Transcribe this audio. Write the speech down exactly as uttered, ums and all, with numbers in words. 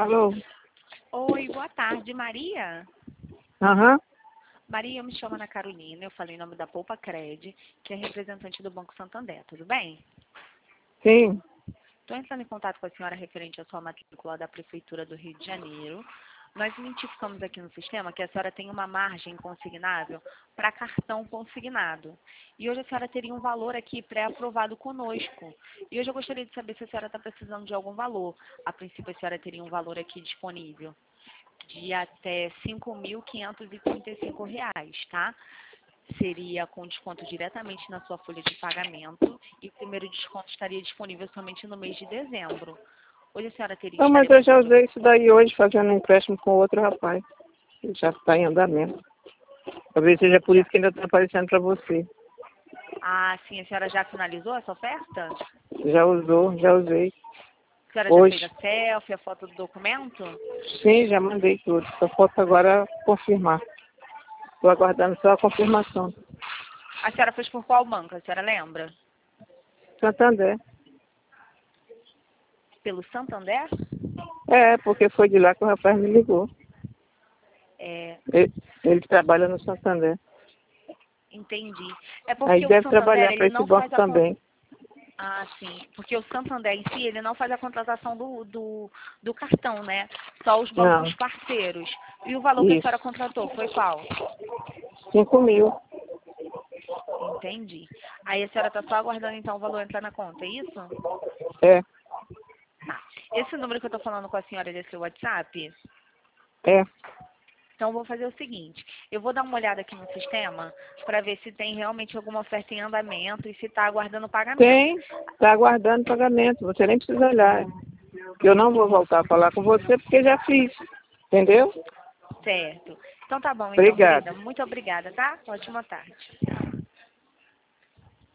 Alô? Oi, boa tarde, Maria. Aham. Maria, eu me chamo Ana Carolina, eu falei em nome da Poupa Cred, que é representante do Banco Santander, tudo bem? Sim. Estou entrando em contato com a senhora referente à sua matrícula da Prefeitura do Rio de Janeiro. Nós identificamos aqui no sistema que a senhora tem uma margem consignável para cartão consignado. E hoje a senhora teria um valor aqui pré-aprovado conosco. E hoje eu gostaria de saber se a senhora está precisando de algum valor. A princípio a senhora teria um valor aqui disponível de até cinco mil quinhentos e trinta e cinco reais, tá? Seria com desconto diretamente na sua folha de pagamento e o primeiro desconto estaria disponível somente no mês de dezembro. Hoje a senhora teria... Não, mas eu já usei isso daí hoje fazendo um empréstimo com outro rapaz. Ele já está em andamento. Talvez seja por isso que ainda está aparecendo para você. Ah, sim, a senhora já finalizou essa oferta? Já usou, já usei. A senhora Hoje. já fez a selfie, a foto do documento? Sim, já mandei tudo. Só falta agora confirmar. Estou aguardando só a confirmação. A senhora fez por qual banco, a senhora lembra? Santander. Pelo Santander? É, porque foi de lá que o rapaz me ligou. É, Ele, ele trabalha no Santander. entendi. É Aí porque o deve Santander, trabalhar para ele esse não banco faz a... con- também. Ah, sim. Porque o Santander em si, ele não faz a contratação do, do, do cartão, né? Só os Não, bancos parceiros. E o valor que a isso. senhora contratou foi qual? Cinco mil. Entendi. Aí a senhora está só aguardando então o valor entrar na conta, é isso? É, Tá. Esse número que eu estou falando com a senhora é desse WhatsApp? é. Então eu vou fazer o seguinte, eu vou dar uma olhada aqui no sistema para ver se tem realmente alguma oferta em andamento e se está aguardando o pagamento. Tem, está aguardando pagamento. Você nem precisa olhar. Eu não vou voltar a falar com você porque já fiz. Entendeu? Certo. Então tá bom então, Obrigado. querida. Muito obrigada, tá? Ótima tarde.